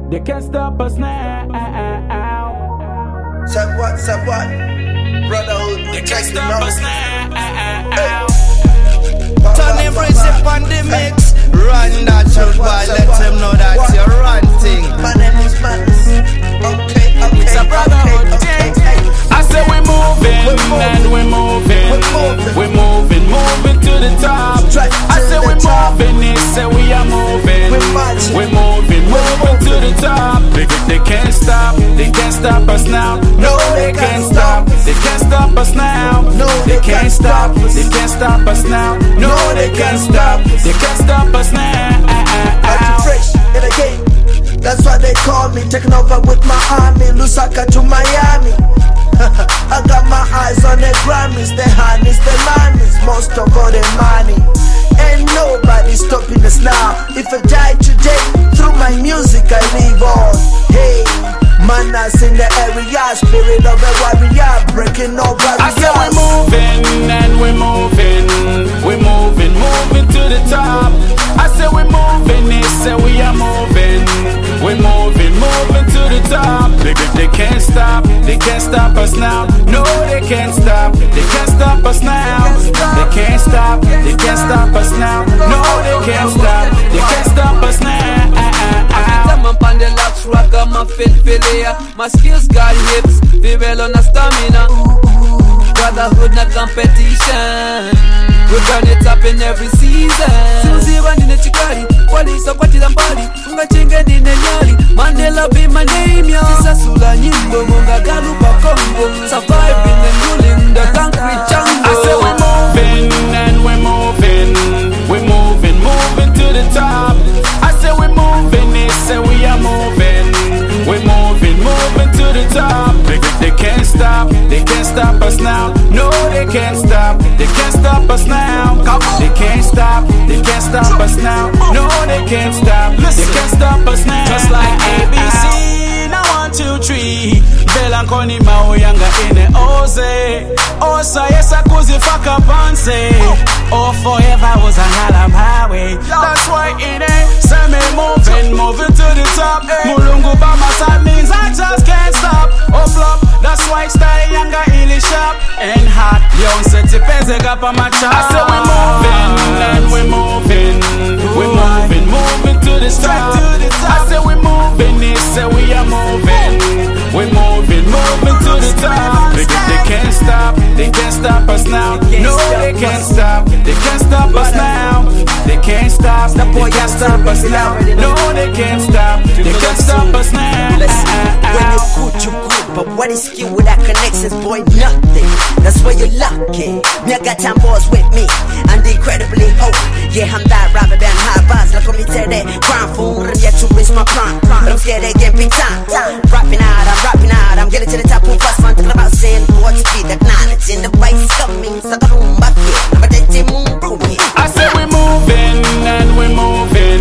They can't stop us now. Say what? Brotherhood, They can't stop us now. Tony Brizzy on the mix. Run that show, boy. Let them know that you're ranting. My name is Madness. Okay. It's a brotherhood thing. I say we're moving and we're moving. Moving to the top. I say we're moving, they say we are moving. We're moving to the top. They can't stop us now. No, they can't stop. They can't stop us now. No, they can't stop. They can't stop us now. No, they can't stop. They can't stop us now. I'm fresh in the game. That's why they call me. Taking over with my army. Lusaka to Miami. I got my eyes on the Grammys, the honeys, the mammies, most of all the money. Ain't nobody stopping us now. If I die today, through my music I live on. Hey, manners in the area, spirit of a warrior, breaking all barriers. I said we're moving and we're moving to the top. I said we're moving, they say we are moving. We're moving to the top. They can't stop us now. No, they can't stop. They can't stop us now. They can't stop us now. No, they can't stop. They can't stop us now. I'm up on the locks, rock on my fit my skills got hips, be well on a stamina. Brotherhood, not competition. We turn it up in every season. Susie one in the chikari, police are what I'm body. Unga chinga in the nyali, Mandela be my name, yo. Sisa sula nyimbo, munga galupa Congo. Surviving and ruling the concrete jungle. I said we're moving and we're moving to the top. I said we're moving, they say we are moving. We're moving to the top. They can't stop us now. No, they can't stop. They can't stop us now. They can't stop us now. No, they can't stop. They can't stop us now. Just like ABC, now 1, 2, 3. Belankoni mauyanga ine oze. Osa yesa kuzi faka panse. Oh, forever was an alarm highway. That's why it ain't. Say me moving to the top. Mulungu by my side means I just can't stop. Oh, flop. That's why style younger illy sharp and hot. Young set it pese up on my chart. I said we're moving and we're moving to the top. I said we're moving, they say we are moving. We're moving to the top. They can't stop us now. No, they can't stop. They can't stop us now. They can't stop. They can't stop us now. No, they can't stop. They can't stop us now. When you're good, but what is skill without connections, boy? Nothing. That's where you're lucky. Me, I got time boys with me, and incredibly hope. Yeah, I'm that rather than high bars. Like me tell that crime fool, I'm yet to reach my prime. But I'm scared again, big time. Rapping out, I'm getting to the top of fast one. Talking about saying what speed, acknowledge in the right coming. So the room back here, I'm a dead moon room here. I said we're moving and we're moving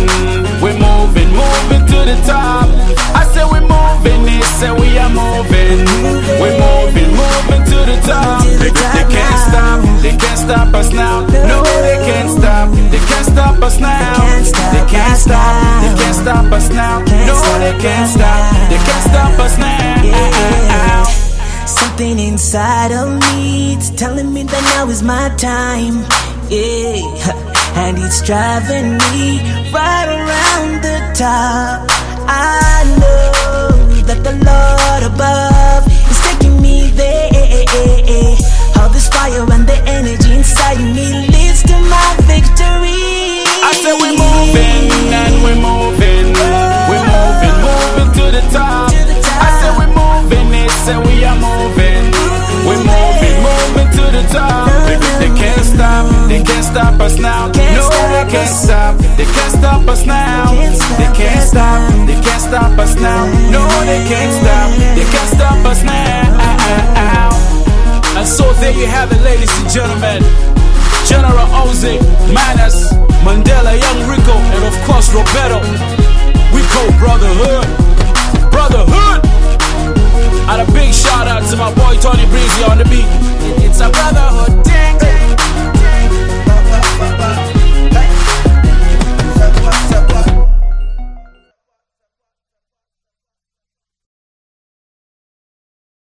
to the top. I said we're moving, they say we are moving. We're moving to the top. They can't stop us now. No, they can't stop. They can't stop us now. They can't stop us now. No, they can't stop. They can't stop us now. Something inside of me, it's telling me that now is my time. Yeah, and it's driving me right around the top. I know that the Lord above is taking me there. All this fire and the energy inside me leads to my victory. I said we're moving and we're moving to the top. I said we're moving, they say we are moving. We're moving to the top. They can't stop us now. No, they can't stop. They can't stop us now. They can't stop us now. No, they can't stop. They can't stop us now. And so there you have it, ladies and gentlemen. General Ozzy, Manas, Mandela, Young Rico, and of course Roberto.